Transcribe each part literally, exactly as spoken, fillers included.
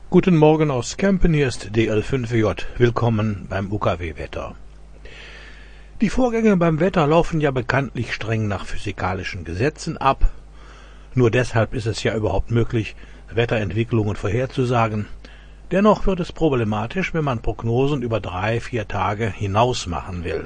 Guten Morgen aus Kempen, hier ist D L fünf J. Willkommen beim U K W-Wetter. Die Vorgänge beim Wetter laufen ja bekanntlich streng nach physikalischen Gesetzen ab. Nur deshalb ist es ja überhaupt möglich, Wetterentwicklungen vorherzusagen. Dennoch wird es problematisch, wenn man Prognosen über drei, vier Tage hinaus machen will.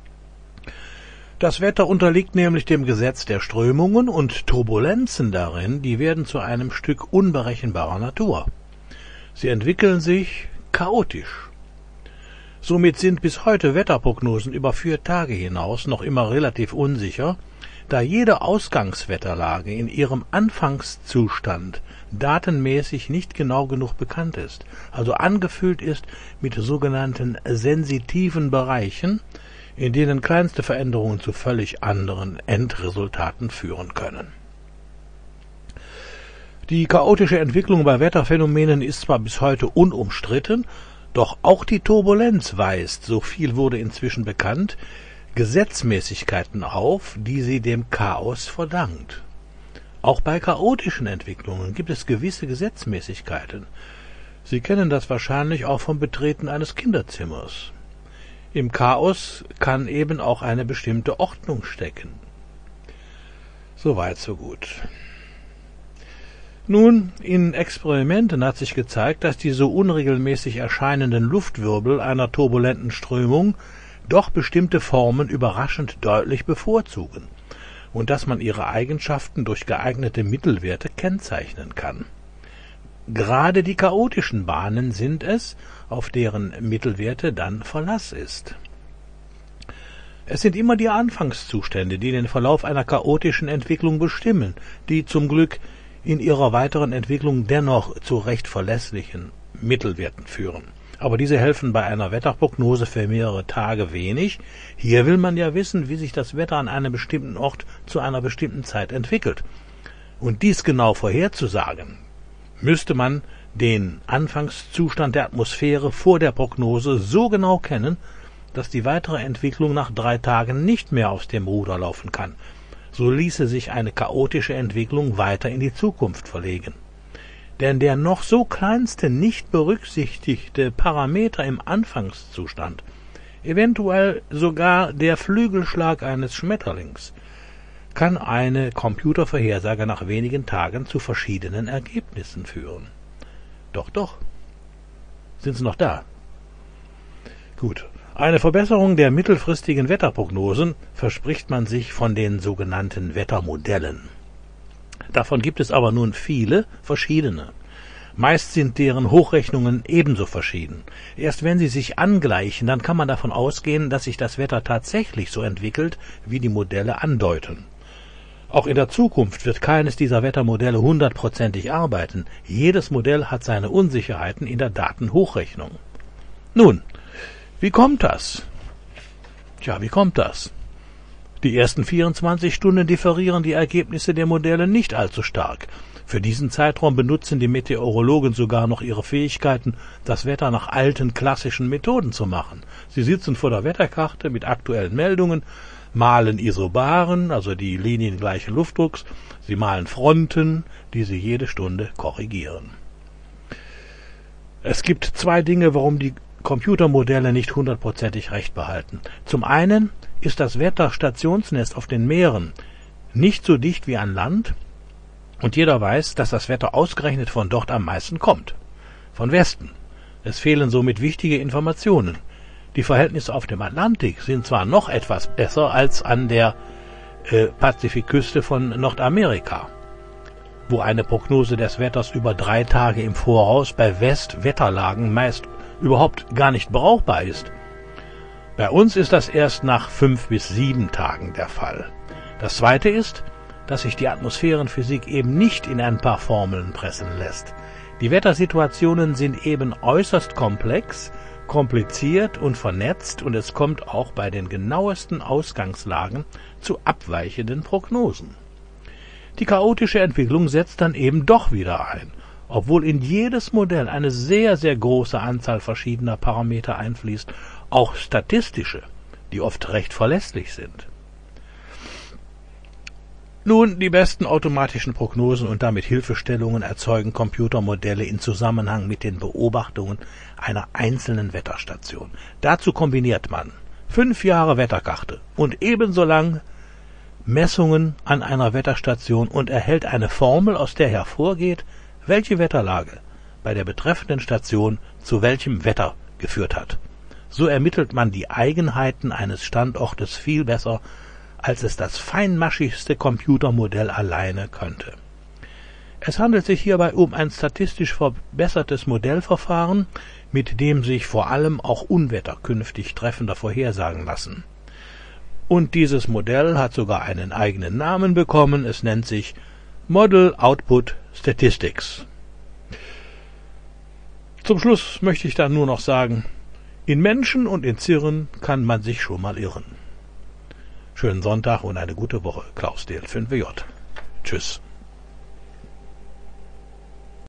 Das Wetter unterliegt nämlich dem Gesetz der Strömungen und Turbulenzen darin, die werden zu einem Stück unberechenbarer Natur. Sie entwickeln sich chaotisch. Somit sind bis heute Wetterprognosen über vier Tage hinaus noch immer relativ unsicher, da jede Ausgangswetterlage in ihrem Anfangszustand datenmäßig nicht genau genug bekannt ist, also angefüllt ist mit sogenannten sensitiven Bereichen, in denen kleinste Veränderungen zu völlig anderen Endresultaten führen können. Die chaotische Entwicklung bei Wetterphänomenen ist zwar bis heute unumstritten, doch auch die Turbulenz weist, so viel wurde inzwischen bekannt, Gesetzmäßigkeiten auf, die sie dem Chaos verdankt. Auch bei chaotischen Entwicklungen gibt es gewisse Gesetzmäßigkeiten. Sie kennen das wahrscheinlich auch vom Betreten eines Kinderzimmers. Im Chaos kann eben auch eine bestimmte Ordnung stecken. Soweit, so gut. Nun, in Experimenten hat sich gezeigt, dass die so unregelmäßig erscheinenden Luftwirbel einer turbulenten Strömung doch bestimmte Formen überraschend deutlich bevorzugen und dass man ihre Eigenschaften durch geeignete Mittelwerte kennzeichnen kann. Gerade die chaotischen Bahnen sind es, auf deren Mittelwerte dann Verlass ist. Es sind immer die Anfangszustände, die den Verlauf einer chaotischen Entwicklung bestimmen, die zum Glück in ihrer weiteren Entwicklung dennoch zu recht verlässlichen Mittelwerten führen. Aber diese helfen bei einer Wetterprognose für mehrere Tage wenig. Hier will man ja wissen, wie sich das Wetter an einem bestimmten Ort zu einer bestimmten Zeit entwickelt. Und dies genau vorherzusagen, müsste man den Anfangszustand der Atmosphäre vor der Prognose so genau kennen, dass die weitere Entwicklung nach drei Tagen nicht mehr aus dem Ruder laufen kann. So ließe sich eine chaotische Entwicklung weiter in die Zukunft verlegen. Denn der noch so kleinste nicht berücksichtigte Parameter im Anfangszustand, eventuell sogar der Flügelschlag eines Schmetterlings, kann eine Computervorhersage nach wenigen Tagen zu verschiedenen Ergebnissen führen. Doch, doch. Sind Sie noch da? Gut. Eine Verbesserung der mittelfristigen Wetterprognosen verspricht man sich von den sogenannten Wettermodellen. Davon gibt es aber nun viele verschiedene. Meist sind deren Hochrechnungen ebenso verschieden. Erst wenn sie sich angleichen, dann kann man davon ausgehen, dass sich das Wetter tatsächlich so entwickelt, wie die Modelle andeuten. Auch in der Zukunft wird keines dieser Wettermodelle hundertprozentig arbeiten. Jedes Modell hat seine Unsicherheiten in der Datenhochrechnung. Nun, wie kommt das? Tja, wie kommt das? Die ersten vierundzwanzig Stunden differieren die Ergebnisse der Modelle nicht allzu stark. Für diesen Zeitraum benutzen die Meteorologen sogar noch ihre Fähigkeiten, das Wetter nach alten klassischen Methoden zu machen. Sie sitzen vor der Wetterkarte mit aktuellen Meldungen, malen Isobaren, also die Linien gleichen Luftdrucks, sie malen Fronten, die sie jede Stunde korrigieren. Es gibt zwei Dinge, warum die Computermodelle nicht hundertprozentig recht behalten. Zum einen ist das Wetterstationsnetz auf den Meeren nicht so dicht wie an Land und jeder weiß, dass das Wetter ausgerechnet von dort am meisten kommt. Von Westen. Es fehlen somit wichtige Informationen. Die Verhältnisse auf dem Atlantik sind zwar noch etwas besser als an der äh, Pazifikküste von Nordamerika, wo eine Prognose des Wetters über drei Tage im Voraus bei Westwetterlagen meist überhaupt gar nicht brauchbar ist. Bei uns ist das erst nach fünf bis sieben Tagen der Fall. Das Zweite ist, dass sich die Atmosphärenphysik eben nicht in ein paar Formeln pressen lässt. Die Wettersituationen sind eben äußerst komplex, kompliziert und vernetzt und es kommt auch bei den genauesten Ausgangslagen zu abweichenden Prognosen. Die chaotische Entwicklung setzt dann eben doch wieder ein, obwohl in jedes Modell eine sehr, sehr große Anzahl verschiedener Parameter einfließt, auch statistische, die oft recht verlässlich sind. Nun, die besten automatischen Prognosen und damit Hilfestellungen erzeugen Computermodelle in Zusammenhang mit den Beobachtungen einer einzelnen Wetterstation. Dazu kombiniert man fünf Jahre Wetterkarte und ebenso lang Messungen an einer Wetterstation und erhält eine Formel, aus der hervorgeht, welche Wetterlage bei der betreffenden Station zu welchem Wetter geführt hat. So ermittelt man die Eigenheiten eines Standortes viel besser, als es das feinmaschigste Computermodell alleine könnte. Es handelt sich hierbei um ein statistisch verbessertes Modellverfahren, mit dem sich vor allem auch Unwetter künftig treffender vorhersagen lassen. Und dieses Modell hat sogar einen eigenen Namen bekommen, es nennt sich Model Output Statistics. Zum Schluss möchte ich dann nur noch sagen, in Menschen und in Zirren kann man sich schon mal irren. Schönen Sonntag und eine gute Woche. Klaus D L fünf W J. Tschüss.